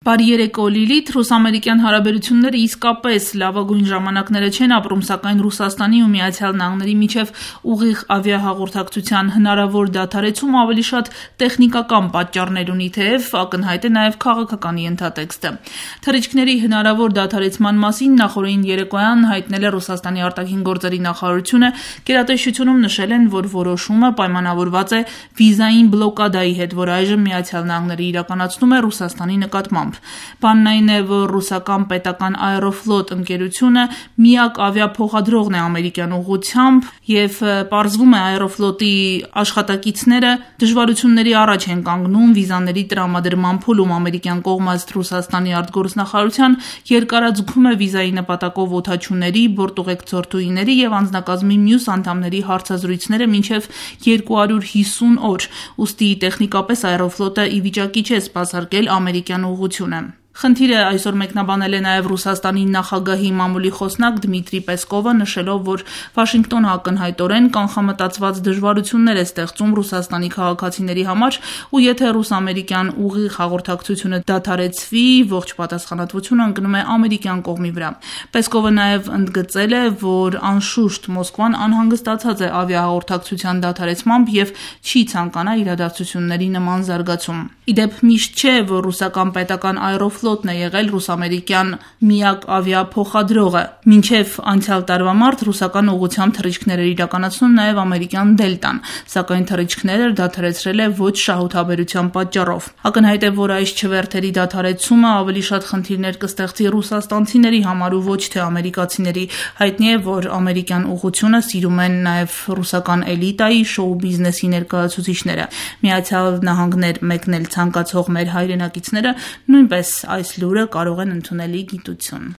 Բարի երեկո Լիլիթ, ռուս-ամերիկյան հարաբերությունները իսկապես լավագույն ժամանակները չեն ապրում, սակայն Ռուսաստանի ու Միացյալ Նահանգների միջև ուղիղ ավիահաղորդակցության հնարավոր դադարեցումը ավելի շատ տեխնիկական պատճառներ ունի, թեև ակնհայտ է նաև քաղաքական ենթատեքստը։ Թռիչքների հնարավոր դադարեցման մասին նախօրեին երեկոյան հայտնել է Ռուսաստանի արտաքին գործերի նախարարությունը, գերատեսչությունում նշել են, որ որոշումը պայմանավորված է վիզային բլոկադայի հետ, որ այժմ Միացյալ Նահանգները իրականացնում է Ռուսաստանի նկատմամբ։ Բանն այն է, որ ռուսական պետական Aeroflot ընկերությունը միակ ավիափոխադրողն է ամերիկյան ուղղությամբ և պարզվում է Aeroflot-ի աշխատակիցները դժվարությունների առաջ են կանգնում վիզաների տրամադրման փուլում։ Ամերիկյան կողմը ըստ Ռուսաստանի արտգործնախարարության երկարաձգում է վիզայի նպատակով օդաչուների, բորտուղեկցորդուհիների և անձնակազմի մյուս անդամների հարցազրույցները մինչև 250 օր, ուստի տեխնիկապես Aeroflot-ը ի վիճակի չէ սպասարկել ամերիկյան ուղղությունը։ Խնդիրը այսօր մեկնաբանել է նաև Ռուսաստանի նախագահի մամուլի խոսնակ Դմիտրի Պեսկովը, նշելով, որ Վաշինգտոնը ակնհայտորեն կանխամտածված դժվարություններ է ստեղծում Ռուսաստանի քաղաքացիների համար, ու եթե ռուս-ամերիկյան ուղիղ հաղորդակցությունը դադարեցվի, ողջ պատասխանատվությունը ընկնում է ամերիկյան կողմի վրա։ Պեսկովը նաև ընդգծել է, որ անշուշտ Մոսկվան անհանգստացած է ավիահաղորդակցության դադարեցմամբ և չի ցանկանա իրադարձությունների նման զարգացում։ Ի դեպ, միշտ չէ, որ ռուսական պետական Aeroflot-ն է եղել ռուս-ամերիկյան միակ ավիափոխադրողը։ Մինչև անցյալ տարվա մարտ ռուսական ուղղությամբ թռիչքներ էր իրականացնում նաև ամերիկյան Դելտան, սակայն թռիչքները դադարեցրել է ոչ շահութաբերության պատճառով։ Ակնհայտ է, որ այս չվերթերի դադարեցումը ավելի շատ խնդիրներ կստեղծի ռուսաստանցիների համար ու ոչ թե ամերիկացիների։ Հայտնի է, որ ամերիկյան ուղղությունը սիրում են նաև ռուսական էլիտայի, շոու բիզնեսի ներկայացուցիչները։ Միացյալ Նահանգներ մեկնել ցանկացող մեր հայրենակիցները նույնպես այս լուրը կարող են ընդունել ի գիտություն։